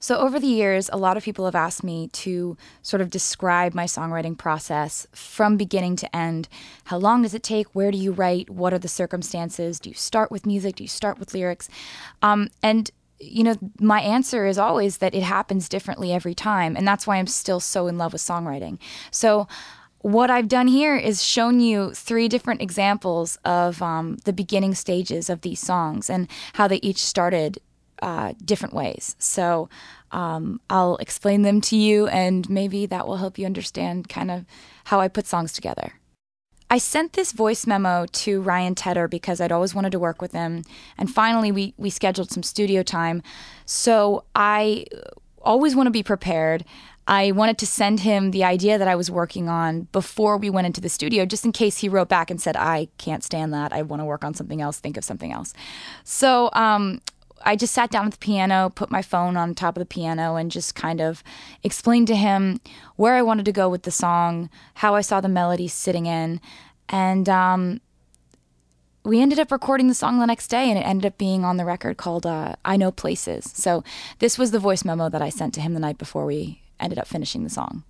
So over the years, a lot of people have asked me to sort of describe my songwriting process from beginning to end. How long does it take? Where do you write? What are the circumstances? Do you start with music? Do you start with lyrics? And you know, my answer is always that it happens differently every time. And that's why I'm still so in love with songwriting. So what I've done here is shown you 3 different examples of the beginning stages of these songs and how they each started different ways. So I'll explain them to you, and maybe that will help you understand kind of how I put songs together. I sent this voice memo to Ryan Tedder because I'd always wanted to work with him. And finally, we scheduled some studio time. So I always want to be prepared. I wanted to send him the idea that I was working on before we went into the studio, just in case he wrote back and said, I can't stand that. I want to work on something else. Think of something else. So I just sat down at the piano, put my phone on top of the piano, and just kind of explained to him where I wanted to go with the song, how I saw the melody sitting in. And we ended up recording the song the next day, and it ended up being on the record called I Know Places. So this was the voice memo that I sent to him the night before we ended up finishing the song.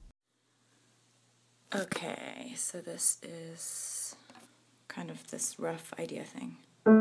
Okay, so this is kind of this rough idea thing.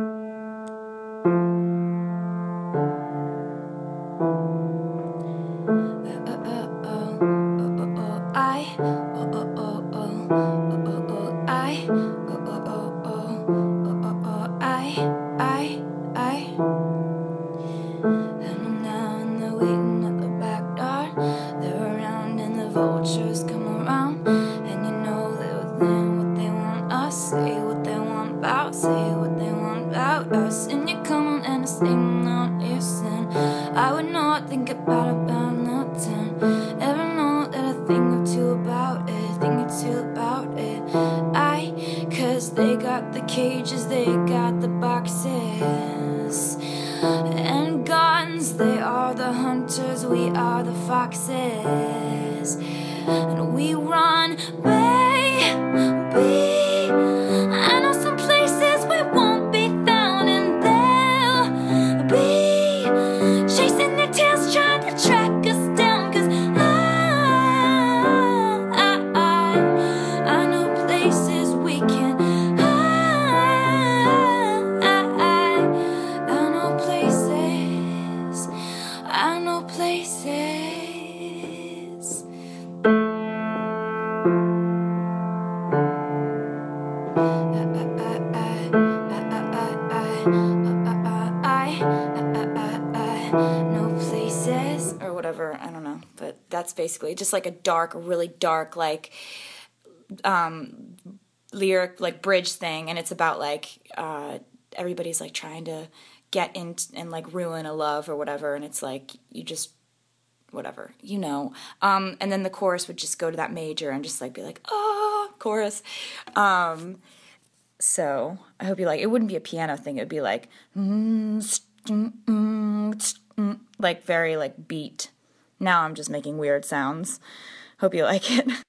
Vultures come around, and you know they're within what they want us. Say what they want about, say what they want about us. And you come on and I sing on your sin. I would not think about nothing. Ever know that a thing or two about it, thing or two about it. Cause they got the cages, they got the boxes and guns. They are the hunters, we are the foxes. And we run, baby. I know some places we won't be found, and they'll be chasing their tails, trying to track us down. Cause I know places we can hide. I know places, I know places. No places, or whatever, I don't know, but that's basically just like a dark, really dark, like lyric, like bridge thing, and it's about like everybody's like trying to get in and like ruin a love or whatever, and it's like you just whatever, you know. And then the chorus would just go to that major and just like be like, oh, chorus. So I hope you like. It wouldn't be a piano thing. It would be like, like very like beat. Now I'm just making weird sounds. Hope you like it.